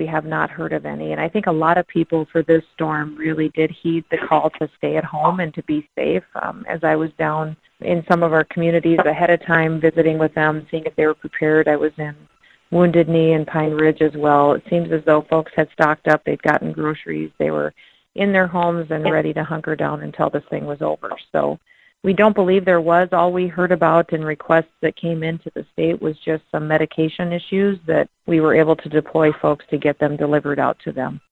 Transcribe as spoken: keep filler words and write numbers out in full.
we have not heard of any. And I think a lot of people for this storm really did heed the call to stay at home and to be safe. Um, as I was down in some of our communities ahead of time, visiting with them, seeing if they were prepared, I was in Wounded Knee and Pine Ridge as well. It seems as though folks had stocked up. They'd gotten groceries. They were in their homes and ready to hunker down until this thing was over. So we don't believe there was. All we heard about and requests that came into the state was just some medication issues that we were able to deploy folks to get them delivered out to them.